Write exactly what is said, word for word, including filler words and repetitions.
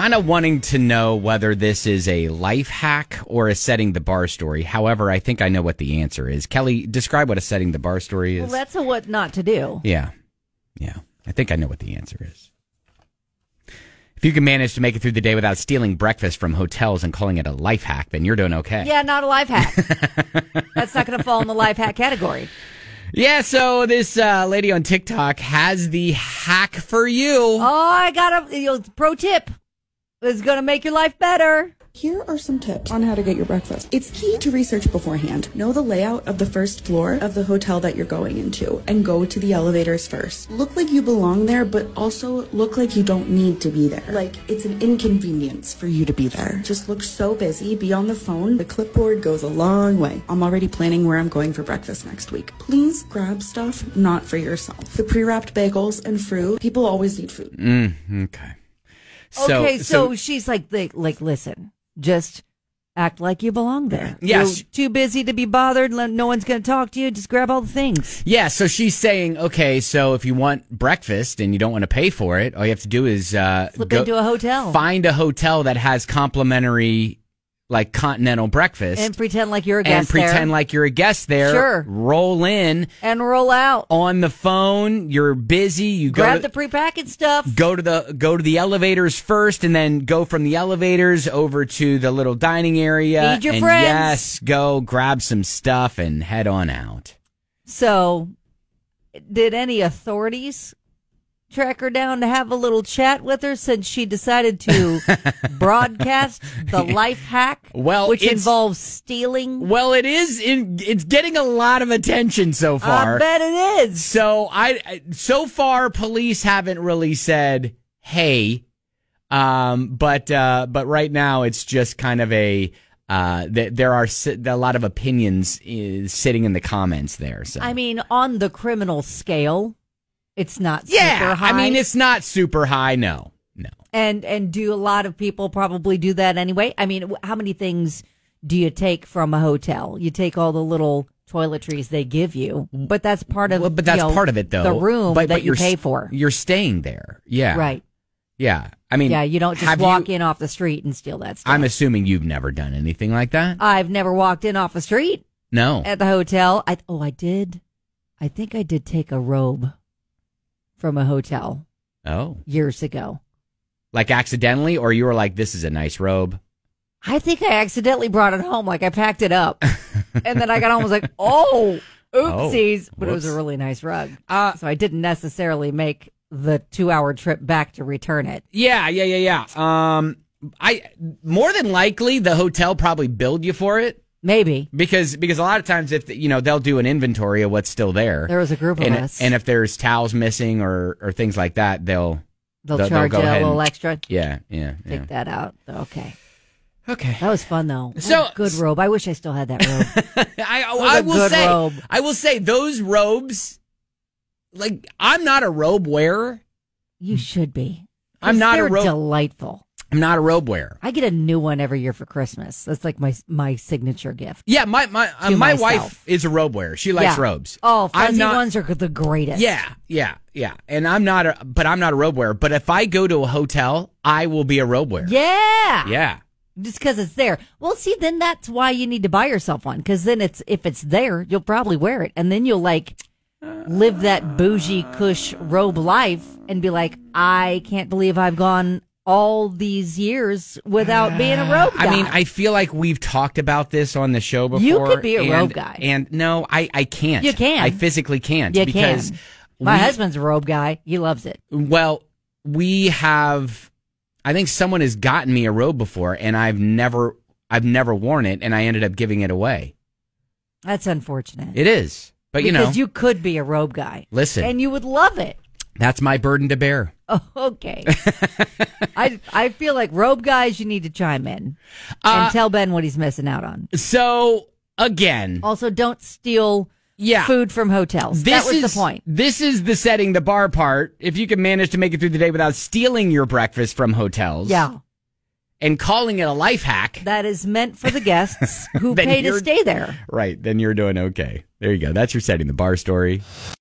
kind of wanting to know whether this is a life hack or a setting the bar story. However, I think I know what the answer is. Kelly, describe what a setting the bar story is. Well, that's a what not to do. Yeah. Yeah. I think I know what the answer is. If you can manage to make it through the day without stealing breakfast from hotels and calling it a life hack, then you're doing okay. Yeah, not a life hack. That's not going to fall in the life hack category. Yeah, so this uh, lady on TikTok has the hack for you. Oh, I got a you know, pro tip. It's going to make your life better. Here are some tips on how to get your breakfast. It's key to research beforehand. Know the layout of the first floor of the hotel that you're going into and go to the elevators first. Look like you belong there, but also look like you don't need to be there. Like it's an inconvenience for you to be there. Just look so busy, be on the phone. The clipboard goes a long way. I'm already planning where I'm going for breakfast next week. Please grab stuff not for yourself. The pre-wrapped bagels and fruit. People always need food. Mm, okay. So, okay, so, so she's like, like, like, listen. Just act like you belong there. Yes. You're too busy to be bothered. No one's going to talk to you. Just grab all the things. Yeah, so she's saying, okay, so if you want breakfast and you don't want to pay for it, all you have to do is uh, slip go, into a hotel. Find a hotel that has complimentary, like, continental breakfast. And pretend like you're a guest And pretend there. like you're a guest there. Sure. Roll in. And roll out. On the phone. You're busy. You Grab go to, the prepackaged stuff. Go to the go to the elevators first, and then go from the elevators over to the little dining area. Feed your and friends. Yes, go grab some stuff and head on out. So, did any authorities track her down to have a little chat with her since she decided to broadcast the life hack, well, which it's, involves stealing? Well, it is. In, it's getting a lot of attention so far. I bet it is. So I, so far, police haven't really said, "Hey," um, but uh, but right now it's just kind of a. Uh, th- there are si- a lot of opinions uh, sitting in the comments there. So I mean, on the criminal scale. It's not yeah, super high. I mean, it's not super high. No, no. And and do a lot of people probably do that anyway? I mean, how many things do you take from a hotel? You take all the little toiletries they give you, but that's part of. Well, but that's you know, part of it, though. The room but, that but you you're, pay for. You're staying there. Yeah. Right. Yeah. I mean, yeah. You don't just walk you, in off the street and steal that stuff. I'm assuming you've never done anything like that. I've never walked in off the street. No. At the hotel. I oh, I did. I think I did take a robe from a hotel. Oh. Years ago. Like accidentally, or you were like, this is a nice robe? I think I accidentally brought it home. Like I packed it up. And then I got home and was like, oh, oopsies. Oh, but it was a really nice rug. Uh, so I didn't necessarily make the two hour trip back to return it. Yeah, yeah, yeah, yeah. Um, I more than likely the hotel probably billed you for it. Maybe. Because because a lot of times, if you know, they'll do an inventory of what's still there. There was a group of and, us. And if there's towels missing or, or things like that, they'll... They'll, they'll charge they'll you a little and, extra. Yeah, yeah, Take yeah. that out. Okay. Okay. That was fun, though. So oh, good robe. I wish I still had that robe. I, I will good say, robe. I will say those robes, like, I'm not a robe wearer. You should be. I'm not they're a robe... delightful. I'm not a robe wearer. I get a new one every year for Christmas. That's like my my signature gift. Yeah, my my uh, my wife is a robe wearer. She likes yeah. robes. Oh, fuzzy I'm not, ones are the greatest. Yeah, yeah, yeah. And I'm not a, but I'm not a robe wearer. But if I go to a hotel, I will be a robe wearer. Yeah, yeah. Just because it's there. Well, see, then that's why you need to buy yourself one. Because then it's if it's there, you'll probably wear it, and then you'll like live that bougie cush robe life and be like, I can't believe I've gone all these years without being a robe guy. I mean, I feel like we've talked about this on the show before. You could be a and, robe guy. And no, I, I can't. You can. I physically can't. You because can. My we, husband's a robe guy. He loves it. Well, we have, I think someone has gotten me a robe before, and I've never, I've never worn it, and I ended up giving it away. That's unfortunate. It is. But, because you know. Because you could be a robe guy. Listen. And you would love it. That's my burden to bear. Oh, okay. I I feel like robe guys, you need to chime in and uh, tell Ben what he's missing out on. So, again. Also, don't steal yeah, food from hotels. That was is, the point. This is the setting the bar part. If you can manage to make it through the day without stealing your breakfast from hotels. Yeah. And calling it a life hack. That is meant for the guests who pay to stay there. Right. Then you're doing okay. There you go. That's your setting the bar story.